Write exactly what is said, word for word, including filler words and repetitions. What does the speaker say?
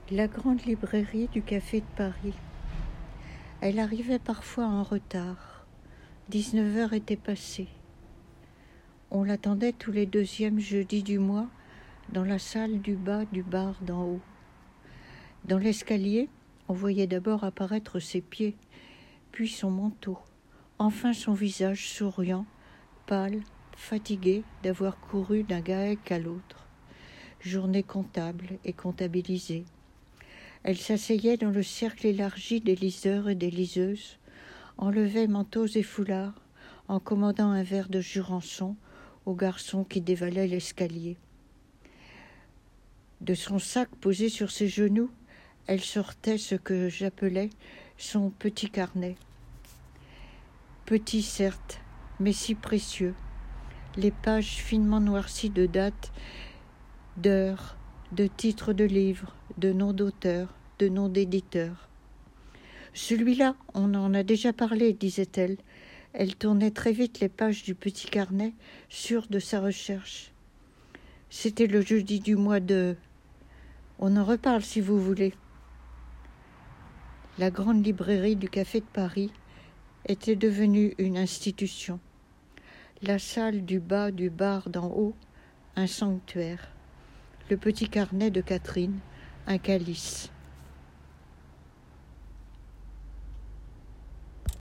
La grande librairie du Café de Paris. Elle arrivait parfois en retard. dix-neuf heures étaient passées. On l'attendait tous les deuxièmes jeudis du mois dans la salle du bas du bar d'en haut. Dans l'escalier, on voyait d'abord apparaître ses pieds, puis son manteau, enfin son visage souriant, pâle, fatigué d'avoir couru d'un GAEC à l'autre. Journée comptable et comptabilisée. Elle s'asseyait dans le cercle élargi des liseurs et des liseuses, enlevait manteaux et foulards, en commandant un verre de Jurançon au garçon qui dévalait l'escalier. De son sac posé sur ses genoux, elle sortait ce que j'appelais son petit carnet. Petit certes, mais si précieux. Les pages finement noircies de dates, d'heures, de titres de livres, de noms d'auteurs, de noms d'éditeurs. Celui-là, on en a déjà parlé, disait-elle. Elle tournait très vite les pages du petit carnet, sûre de sa recherche. C'était le jeudi du mois de... On en reparle si vous voulez. La grande librairie du Café de Paris était devenue une institution. La salle du bas du bar d'en haut, un sanctuaire. Le petit carnet de Catherine, un calice.